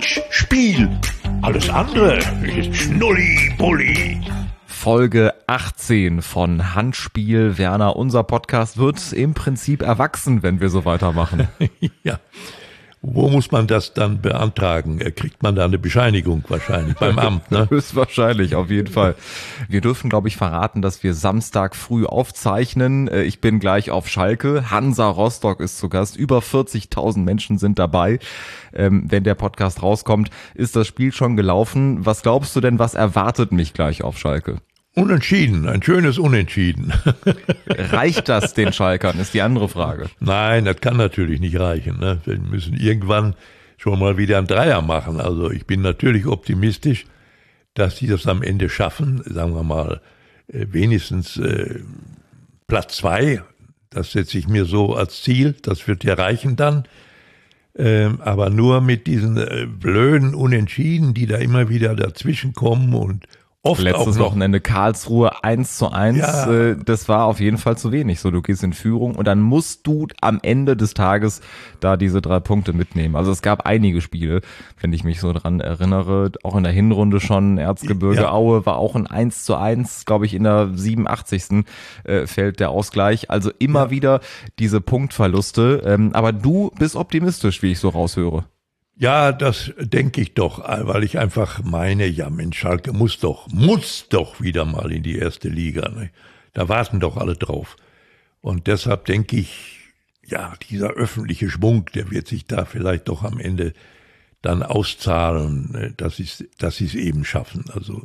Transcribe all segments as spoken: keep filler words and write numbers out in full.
Match, Spiel. Alles andere ist Schnulli-Bulli. Folge achtzehn von Handspiel. Werner, unser Podcast wird im Prinzip erwachsen, wenn wir so weitermachen. Ja. Wo muss man das dann beantragen? Kriegt man da eine Bescheinigung wahrscheinlich beim Amt, ne? Höchstwahrscheinlich, auf jeden Fall. Wir dürfen, glaube ich, verraten, dass wir Samstag früh aufzeichnen. Ich bin gleich auf Schalke. Hansa Rostock ist zu Gast. Über vierzigtausend Menschen sind dabei. Ähm, wenn der Podcast rauskommt, ist das Spiel schon gelaufen. Was glaubst du denn, was erwartet mich gleich auf Schalke? Unentschieden, ein schönes Unentschieden. Reicht das den Schalkern, ist die andere Frage. Nein, das kann natürlich nicht reichen, ne? Wir müssen irgendwann schon mal wieder einen Dreier machen. Also ich bin natürlich optimistisch, dass die das am Ende schaffen. Sagen wir mal, wenigstens äh, Platz zwei. Das setze ich mir so als Ziel. Das wird ja reichen dann. Ähm, aber nur mit diesen äh, blöden Unentschieden, die da immer wieder dazwischen kommen und oft letztes auch noch. Wochenende Karlsruhe eins zu eins, Ja. äh, das war auf jeden Fall zu wenig. So, du gehst in Führung und dann musst du am Ende des Tages da diese drei Punkte mitnehmen. Also es gab einige Spiele, wenn ich mich so dran erinnere, auch in der Hinrunde schon, Erzgebirge Ja. Aue war auch ein eins zu eins, glaube ich, in der siebenundachtzigsten Äh, fällt der Ausgleich. Also immer Ja. wieder diese Punktverluste. Ähm, aber du bist optimistisch, wie ich so raushöre. Ja, das denke ich doch, weil ich einfach meine, ja Mensch, Schalke muss doch, muss doch wieder mal in die erste Liga. Ne? Da warten doch alle drauf. Und deshalb denke ich, ja, dieser öffentliche Schwung, der wird sich da vielleicht doch am Ende dann auszahlen, ne? dass sie dass sie es eben schaffen. Also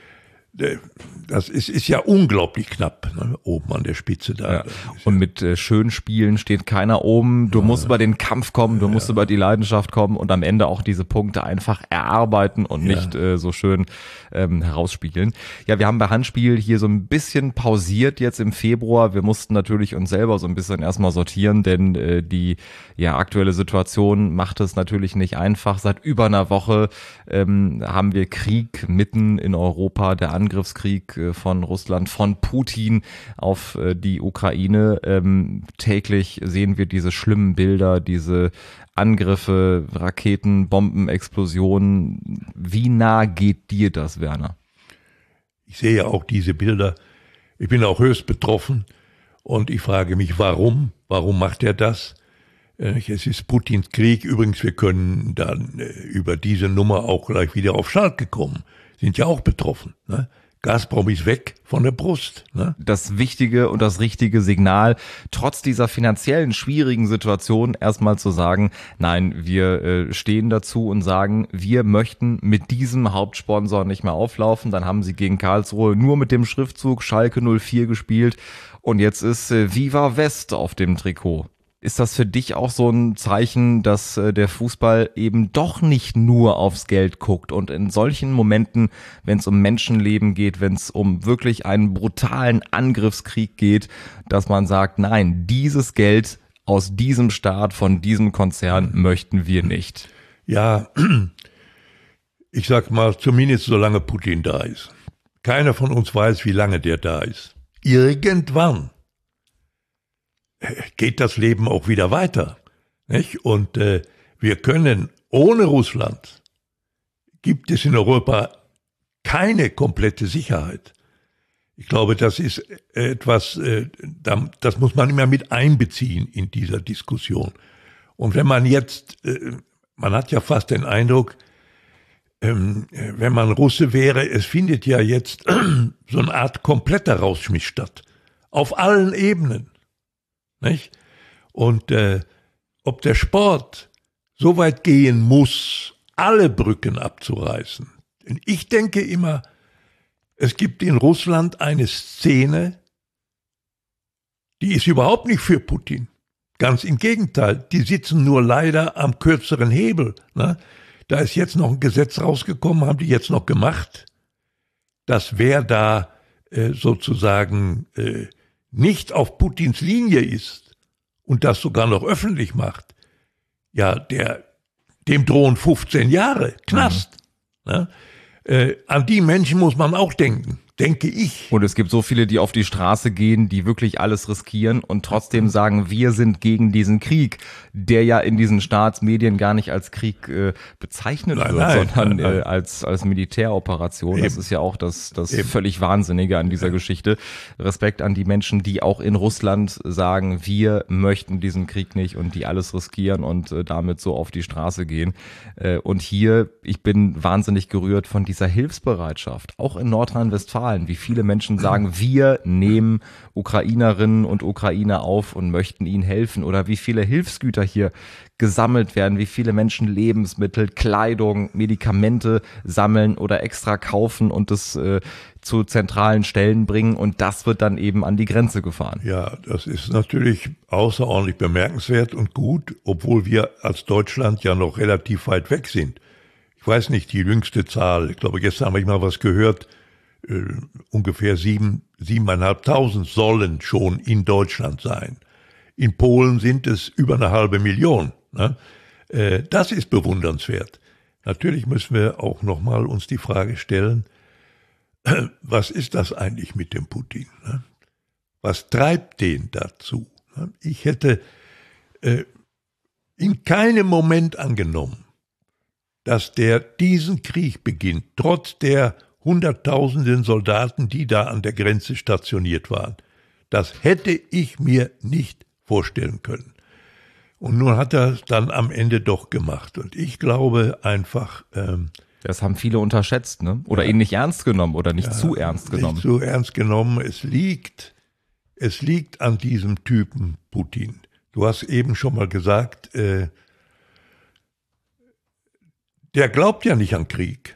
das ist, ist ja unglaublich knapp, ne? Oben an der Spitze da. Ja. Und mit äh, schönen Spielen steht keiner oben. Du musst über den Kampf kommen, du musst Ja. über die Leidenschaft kommen und am Ende auch diese Punkte einfach erarbeiten und Ja. nicht äh, so schön ähm, herausspielen. Ja, wir haben bei Handspiel hier so ein bisschen pausiert jetzt im Februar. Wir mussten natürlich uns selber so ein bisschen erstmal sortieren, denn äh, die ja aktuelle Situation macht es natürlich nicht einfach. Seit über einer Woche ähm, haben wir Krieg mitten in Europa, der Angriffskrieg äh, von Russland, von Putin auf äh, die Ukraine. Ähm, täglich sehen wir diese schlimmen Bilder, diese Angriffe, Raketen, Bomben, Explosionen. Wie nah geht dir das, Werner? Ich sehe auch diese Bilder. Ich bin auch höchst betroffen und ich frage mich, warum? Warum macht er das? Es ist Putins Krieg. Übrigens, wir können dann über diese Nummer auch gleich wieder auf Schalke kommen. Sind ja auch betroffen. Ne? Gazprom ist weg von der Brust. Ne? Das wichtige und das richtige Signal, trotz dieser finanziellen schwierigen Situation erstmal zu sagen, nein, wir äh, stehen dazu und sagen, wir möchten mit diesem Hauptsponsor nicht mehr auflaufen. Dann haben sie gegen Karlsruhe nur mit dem Schriftzug Schalke null vier gespielt und jetzt ist äh, Viva West auf dem Trikot. Ist das für dich auch so ein Zeichen, dass äh, der Fußball eben doch nicht nur aufs Geld guckt und in solchen Momenten, wenn es um Menschenleben geht, wenn es um wirklich einen brutalen Angriffskrieg geht, dass man sagt, nein, dieses Geld aus diesem Staat, von diesem Konzern möchten wir nicht? Ja, ich sag mal, zumindest solange Putin da ist. Keiner von uns weiß, wie lange der da ist. Irgendwann geht das Leben auch wieder weiter. Nicht? Und äh, wir können ohne Russland, gibt es in Europa keine komplette Sicherheit. Ich glaube, das ist etwas, äh, das muss man immer mit einbeziehen in dieser Diskussion. Und wenn man jetzt, äh, man hat ja fast den Eindruck, ähm, wenn man Russe wäre, es findet ja jetzt so eine Art kompletter Rausschmiss statt. Auf allen Ebenen. Nicht? Und äh, ob der Sport so weit gehen muss, alle Brücken abzureißen. Denn ich denke immer, es gibt in Russland eine Szene, die ist überhaupt nicht für Putin. Ganz im Gegenteil, die sitzen nur leider am kürzeren Hebel. Ne? Da ist jetzt noch ein Gesetz rausgekommen, haben die jetzt noch gemacht, dass wer da äh, sozusagen äh, nicht auf Putins Linie ist und das sogar noch öffentlich macht, ja, der, dem drohen fünfzehn Jahre Knast. Mhm. Ne? Äh, an die Menschen muss man auch denken. denke ich. Und es gibt so viele, die auf die Straße gehen, die wirklich alles riskieren und trotzdem sagen, wir sind gegen diesen Krieg, der ja in diesen Staatsmedien gar nicht als Krieg äh, bezeichnet nein, wird, nein, sondern nein, nein. Äh, als als Militäroperation. Eben. Das ist ja auch das das Eben. völlig Wahnsinnige an dieser ja. Geschichte. Respekt an die Menschen, die auch in Russland sagen, wir möchten diesen Krieg nicht und die alles riskieren und äh, damit so auf die Straße gehen. Äh, und hier, ich bin wahnsinnig gerührt von dieser Hilfsbereitschaft, auch in Nordrhein-Westfalen. Wie viele Menschen sagen, wir nehmen Ukrainerinnen und Ukrainer auf und möchten ihnen helfen, oder wie viele Hilfsgüter hier gesammelt werden, wie viele Menschen Lebensmittel, Kleidung, Medikamente sammeln oder extra kaufen und das äh, zu zentralen Stellen bringen, und das wird dann eben an die Grenze gefahren. Ja, das ist natürlich außerordentlich bemerkenswert und gut, obwohl wir als Deutschland ja noch relativ weit weg sind. Ich weiß nicht, die jüngste Zahl, ich glaube, gestern habe ich mal was gehört, Uh, ungefähr sieben, siebeneinhalbtausend sollen schon in Deutschland sein. In Polen sind es über eine halbe Million. Ne? Uh, das ist bewundernswert. Natürlich müssen wir auch nochmal uns die Frage stellen, uh, was ist das eigentlich mit dem Putin? Ne? Was treibt den dazu? Ne? Ich hätte uh, in keinem Moment angenommen, dass der diesen Krieg beginnt, trotz der Hunderttausenden Soldaten, die da an der Grenze stationiert waren. Das hätte ich mir nicht vorstellen können. Und nun hat er es dann am Ende doch gemacht. Und ich glaube einfach... Ähm, das haben viele unterschätzt, ne? Oder ja, ihn nicht ernst genommen oder nicht ja, zu ernst genommen. Nicht zu ernst genommen. Es liegt, es liegt an diesem Typen Putin. Du hast eben schon mal gesagt, äh, der glaubt ja nicht an Krieg.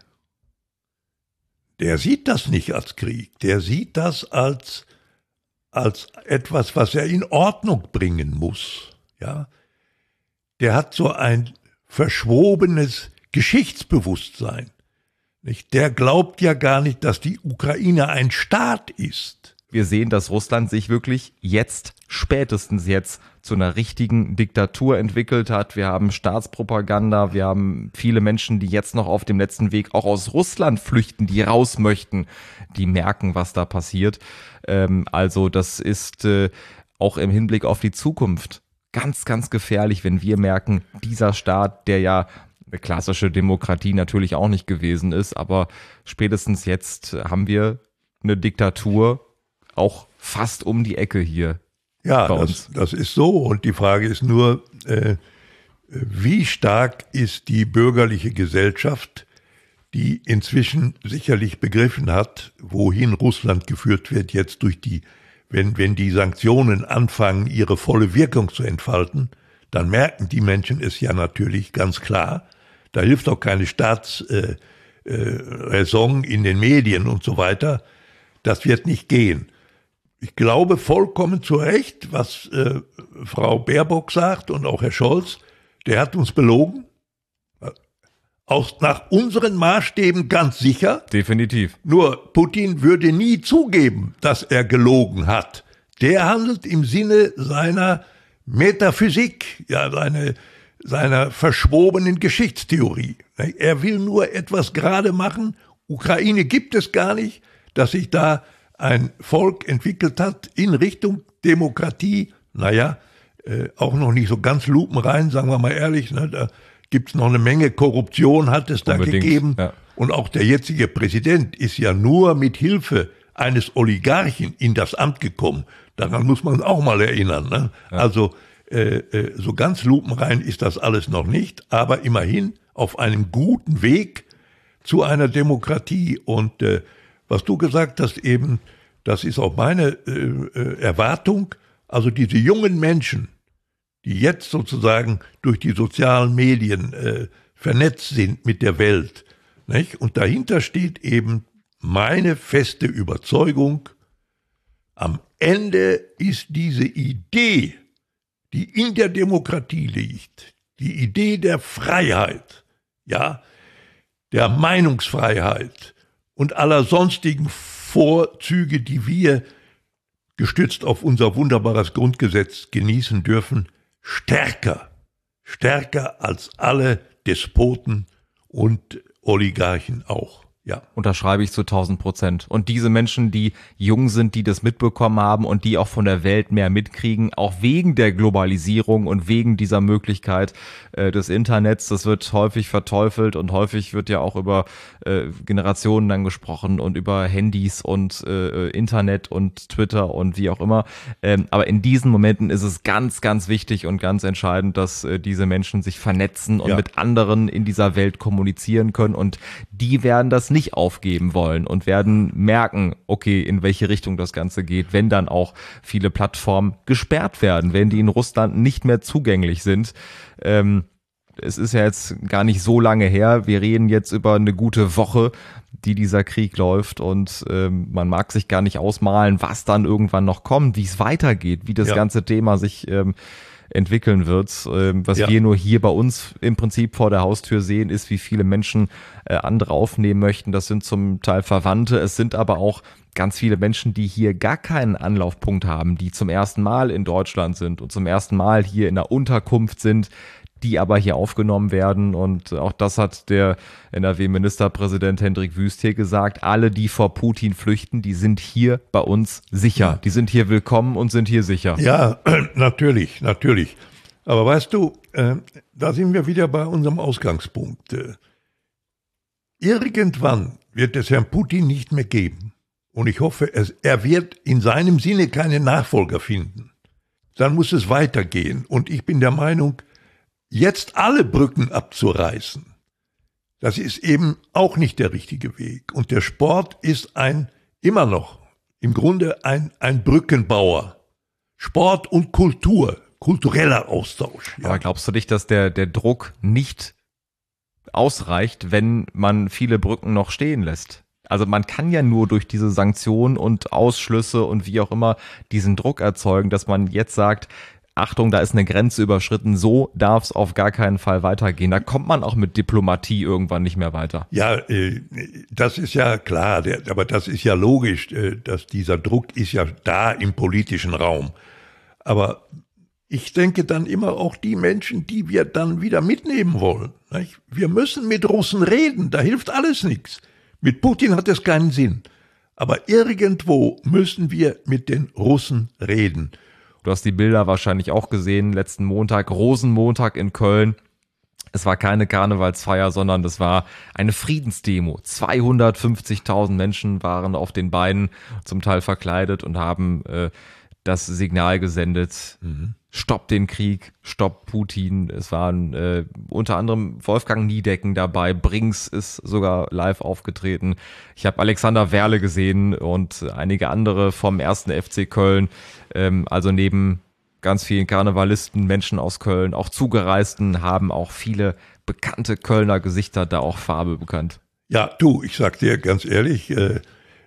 Der sieht das nicht als Krieg, der sieht das als, als etwas, was er in Ordnung bringen muss. Ja? Der hat so ein verschwobenes Geschichtsbewusstsein. Nicht? Der glaubt ja gar nicht, dass die Ukraine ein Staat ist. Wir sehen, dass Russland sich wirklich jetzt, spätestens jetzt, zu einer richtigen Diktatur entwickelt hat. Wir haben Staatspropaganda, wir haben viele Menschen, die jetzt noch auf dem letzten Weg auch aus Russland flüchten, die raus möchten, die merken, was da passiert. Ähm, also das ist äh, auch im Hinblick auf die Zukunft ganz, ganz gefährlich, wenn wir merken, dieser Staat, der ja eine klassische Demokratie natürlich auch nicht gewesen ist, aber spätestens jetzt haben wir eine Diktatur auch fast um die Ecke hier. Ja, das, das ist so. Und die Frage ist nur, äh, wie stark ist die bürgerliche Gesellschaft, die inzwischen sicherlich begriffen hat, wohin Russland geführt wird, jetzt durch die, wenn, wenn die Sanktionen anfangen, ihre volle Wirkung zu entfalten, dann merken die Menschen es ja natürlich ganz klar. Da hilft auch keine Staatsräson äh, äh, in den Medien und so weiter. Das wird nicht gehen. Ich glaube vollkommen zu Recht, was äh, Frau Baerbock sagt und auch Herr Scholz, der hat uns belogen. Aus, nach unseren Maßstäben ganz sicher. Definitiv. Nur Putin würde nie zugeben, dass er gelogen hat. Der handelt im Sinne seiner Metaphysik, ja, seine, seiner verschwobenen Geschichtstheorie. Er will nur etwas gerade machen. Ukraine gibt es gar nicht, dass sich da ein Volk entwickelt hat in Richtung Demokratie, naja, äh, auch noch nicht so ganz lupenrein, sagen wir mal ehrlich, ne, da gibt's noch eine Menge Korruption, hat es da Unbedingt, gegeben. Ja. Und auch der jetzige Präsident ist ja nur mit Hilfe eines Oligarchen in das Amt gekommen. Daran muss man auch mal erinnern. Ne? Ja. Also äh, äh, so ganz lupenrein ist das alles noch nicht, aber immerhin auf einem guten Weg zu einer Demokratie. Und äh, was du gesagt hast eben, das ist auch meine äh, Erwartung, also diese jungen Menschen, die jetzt sozusagen durch die sozialen Medien äh, vernetzt sind mit der Welt, nicht? Und dahinter steht eben meine feste Überzeugung, am Ende ist diese Idee, die in der Demokratie liegt, die Idee der Freiheit, ja, der Meinungsfreiheit und aller sonstigen Vorzüge, die wir gestützt auf unser wunderbares Grundgesetz genießen dürfen, stärker, stärker als alle Despoten und Oligarchen auch. Ja. Ja. Unterschreibe ich zu tausend Prozent. Und diese Menschen, die jung sind, die das mitbekommen haben und die auch von der Welt mehr mitkriegen, auch wegen der Globalisierung und wegen dieser Möglichkeit äh, des Internets, das wird häufig verteufelt und häufig wird ja auch über äh, Generationen dann gesprochen und über Handys und äh, Internet und Twitter und wie auch immer. Ähm, aber in diesen Momenten ist es ganz, ganz wichtig und ganz entscheidend, dass äh, diese Menschen sich vernetzen und Ja. mit anderen in dieser Welt kommunizieren können, und die werden das nicht aufgeben wollen und werden merken, okay, in welche Richtung das Ganze geht, wenn dann auch viele Plattformen gesperrt werden, wenn die in Russland nicht mehr zugänglich sind. Ähm, es ist ja jetzt gar nicht so lange her. Wir reden jetzt über eine gute Woche, die dieser Krieg läuft, und ähm, man mag sich gar nicht ausmalen, was dann irgendwann noch kommt, wie es weitergeht, wie das Ja. ganze Thema sich ähm, entwickeln wird. Ähm, was Ja. wir nur hier bei uns im Prinzip vor der Haustür sehen, ist, wie viele Menschen äh, andere aufnehmen möchten. Das sind zum Teil Verwandte, es sind aber auch ganz viele Menschen, die hier gar keinen Anlaufpunkt haben, die zum ersten Mal in Deutschland sind und zum ersten Mal hier in der Unterkunft sind, die aber hier aufgenommen werden. Und auch das hat der N R W-Ministerpräsident Hendrik Wüst hier gesagt. Alle, die vor Putin flüchten, die sind hier bei uns sicher. Die sind hier willkommen und sind hier sicher. Ja, natürlich, natürlich. Aber weißt du, äh, da sind wir wieder bei unserem Ausgangspunkt. Äh, irgendwann wird es Herrn Putin nicht mehr geben. Und ich hoffe, es, er wird in seinem Sinne keine Nachfolger finden. Dann muss es weitergehen. Und ich bin der Meinung, jetzt alle Brücken abzureißen, das ist eben auch nicht der richtige Weg. Und der Sport ist ein, immer noch, im Grunde ein, ein Brückenbauer. Sport und Kultur, kultureller Austausch. Ja. Aber glaubst du nicht, dass der, der Druck nicht ausreicht, wenn man viele Brücken noch stehen lässt? Also man kann ja nur durch diese Sanktionen und Ausschlüsse und wie auch immer diesen Druck erzeugen, dass man jetzt sagt, Achtung, da ist eine Grenze überschritten, so darf es auf gar keinen Fall weitergehen. Da kommt man auch mit Diplomatie irgendwann nicht mehr weiter. Ja, äh, das ist ja klar, der, aber das ist ja logisch, äh, dass dieser Druck ist ja da im politischen Raum. Aber ich denke dann immer auch die Menschen, die wir dann wieder mitnehmen wollen. Nicht? Wir müssen mit Russen reden, da hilft alles nichts. Mit Putin hat es keinen Sinn. Aber irgendwo müssen wir mit den Russen reden. Du hast die Bilder wahrscheinlich auch gesehen, letzten Montag, Rosenmontag in Köln. Es war keine Karnevalsfeier, sondern das war eine Friedensdemo. zweihundertfünfzigtausend Menschen waren auf den Beinen, zum Teil verkleidet, und haben äh, das Signal gesendet, mhm. Stopp den Krieg, stopp Putin. Es waren äh, unter anderem Wolfgang Niedecken dabei, Brinks ist sogar live aufgetreten. Ich habe Alexander Werle gesehen und einige andere vom ersten F C Köln. Ähm, also neben ganz vielen Karnevalisten, Menschen aus Köln, auch Zugereisten, haben auch viele bekannte Kölner Gesichter da auch Farbe bekannt. Ja, du, ich sag dir ganz ehrlich, äh,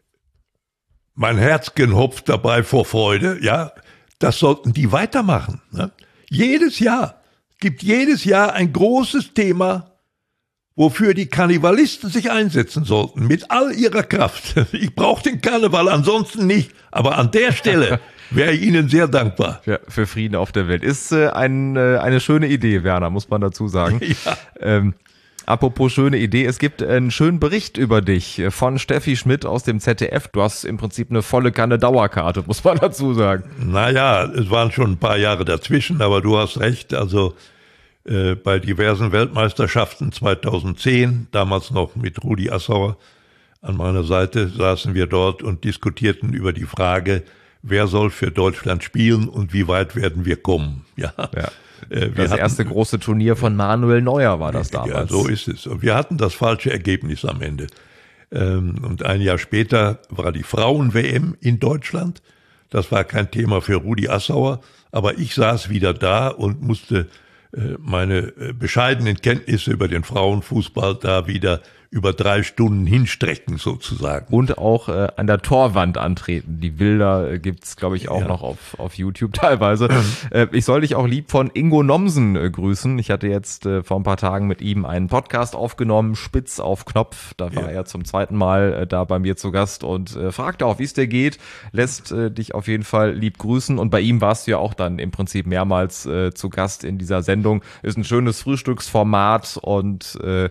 mein Herzchen hopft dabei vor Freude, ja. Das sollten die weitermachen. Ne? Jedes Jahr, es gibt jedes Jahr ein großes Thema, wofür die Karnevalisten sich einsetzen sollten, mit all ihrer Kraft. Ich brauche den Karneval ansonsten nicht, aber an der Stelle wäre ich Ihnen sehr dankbar. Ja, für Frieden auf der Welt. Ist äh, ein, äh, eine schöne Idee, Werner, muss man dazu sagen. Ja. Ähm, Apropos schöne Idee, es gibt einen schönen Bericht über dich von Steffi Schmidt aus dem Z D F. Du hast im Prinzip eine volle Kanne Dauerkarte, muss man dazu sagen. Naja, es waren schon ein paar Jahre dazwischen, aber du hast recht. Also äh, bei diversen Weltmeisterschaften zweitausendzehn, damals noch mit Rudi Assauer an meiner Seite, saßen wir dort und diskutierten über die Frage, wer soll für Deutschland spielen und wie weit werden wir kommen. Ja. Ja. Wir das hatten, erste große Turnier von Manuel Neuer war das damals. Ja, so ist es. Und wir hatten das falsche Ergebnis am Ende. Und ein Jahr später war die Frauen-W M in Deutschland. Das war kein Thema für Rudi Assauer. Aber ich saß wieder da und musste meine bescheidenen Kenntnisse über den Frauenfußball da wieder über drei Stunden hinstrecken sozusagen. Und auch äh, an der Torwand antreten. Die Bilder äh, gibt's, glaube ich, auch ja. noch auf auf YouTube teilweise. äh, ich soll dich auch lieb von Ingo Nomsen äh, grüßen. Ich hatte jetzt äh, vor ein paar Tagen mit ihm einen Podcast aufgenommen, Spitz auf Knopf. Da war ja. er zum zweiten Mal äh, da bei mir zu Gast und äh, fragte auch, wie es dir geht. Lässt äh, dich auf jeden Fall lieb grüßen. Und bei ihm warst du ja auch dann im Prinzip mehrmals äh, zu Gast in dieser Sendung. Ist ein schönes Frühstücksformat und äh,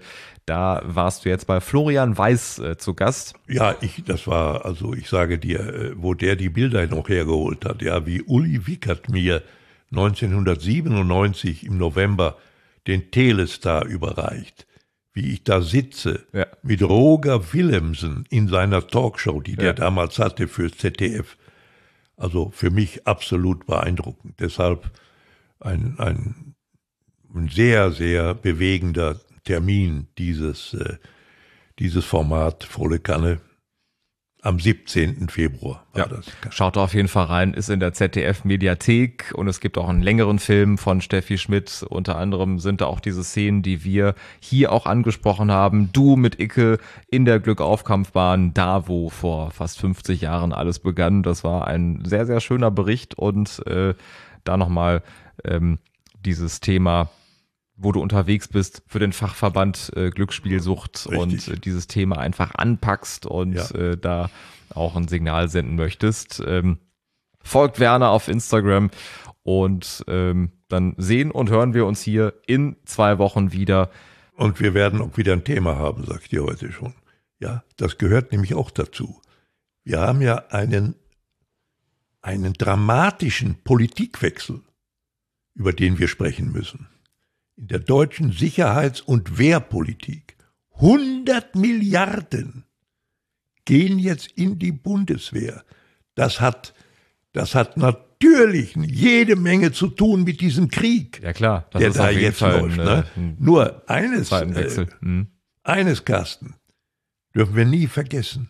Da warst du jetzt bei Florian Weiß äh, zu Gast. Ja, ich, das war, also ich sage dir, wo der die Bilder noch hergeholt hat, ja, wie Uli Wickert mir neunzehnhundertsiebenundneunzig im November den Telestar überreicht, wie ich da sitze ja. mit Roger Willemsen in seiner Talkshow, die ja. der damals hatte fürs Z D F. Also für mich absolut beeindruckend. Deshalb ein, ein, ein sehr, sehr bewegender Termin, dieses, äh, dieses Format Volle Kanne. Am siebzehnten Februar war ja. das. Schaut da auf jeden Fall rein, ist in der Z D F-Mediathek und es gibt auch einen längeren Film von Steffi Schmidt. Unter anderem sind da auch diese Szenen, die wir hier auch angesprochen haben. Du mit Icke in der Glückauf-Kampfbahn, da wo vor fast fünfzig Jahren alles begann. Das war ein sehr, sehr schöner Bericht und äh, da nochmal ähm, dieses Thema, wo du unterwegs bist für den Fachverband äh, Glücksspielsucht Richtig. und äh, dieses Thema einfach anpackst und ja. äh, da auch ein Signal senden möchtest. Ähm, folgt Werner auf Instagram und ähm, dann sehen und hören wir uns hier in zwei Wochen wieder. Und wir werden auch wieder ein Thema haben, sag ich dir heute schon. Ja, das gehört nämlich auch dazu. Wir haben ja einen, einen dramatischen Politikwechsel, über den wir sprechen müssen. In der deutschen Sicherheits- und Wehrpolitik. hundert Milliarden gehen jetzt in die Bundeswehr. Das hat, das hat natürlich jede Menge zu tun mit diesem Krieg. Ja klar, das der ist da auf jeden jetzt Fall läuft. Ein, Ne? ein Nur eines, Wechsel. Äh, mhm. eines, Carsten, dürfen wir nie vergessen.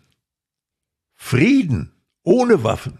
Frieden ohne Waffen,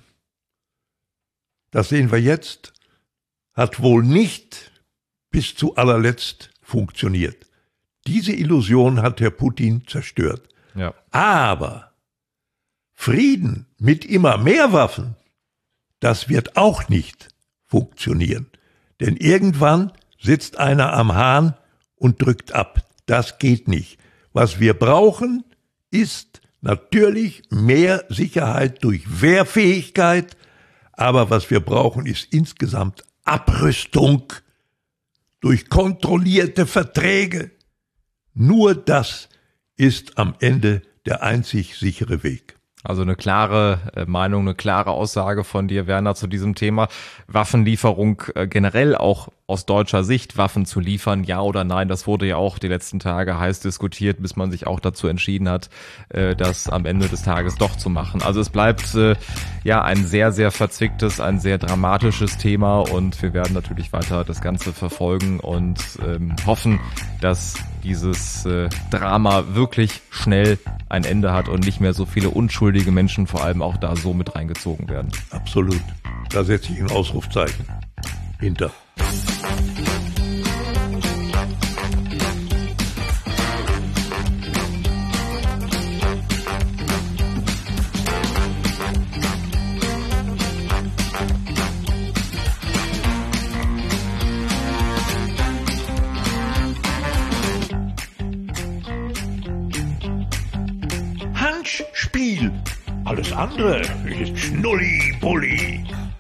das sehen wir jetzt, hat wohl nicht bis zu allerletzt funktioniert. Diese Illusion hat Herr Putin zerstört. Ja. Aber Frieden mit immer mehr Waffen, das wird auch nicht funktionieren. Denn irgendwann sitzt einer am Hahn und drückt ab. Das geht nicht. Was wir brauchen, ist natürlich mehr Sicherheit durch Wehrfähigkeit. Aber was wir brauchen, ist insgesamt Abrüstung durch kontrollierte Verträge. Nur das ist am Ende der einzig sichere Weg. Also eine klare äh, Meinung, eine klare Aussage von dir, Werner, zu diesem Thema. Waffenlieferung äh, generell auch aus deutscher Sicht, Waffen zu liefern, ja oder nein, das wurde ja auch die letzten Tage heiß diskutiert, bis man sich auch dazu entschieden hat, äh, das am Ende des Tages doch zu machen. Also es bleibt äh, ja ein sehr, sehr verzwicktes, ein sehr dramatisches Thema und wir werden natürlich weiter das Ganze verfolgen und ähm, hoffen, dass dieses äh, Drama wirklich schnell ein Ende hat und nicht mehr so viele unschuldige Menschen vor allem auch da so mit reingezogen werden. Absolut. Da setze ich ein Ausrufzeichen hinter. Handspiel. Alles andere ist Schnulli-Bulli.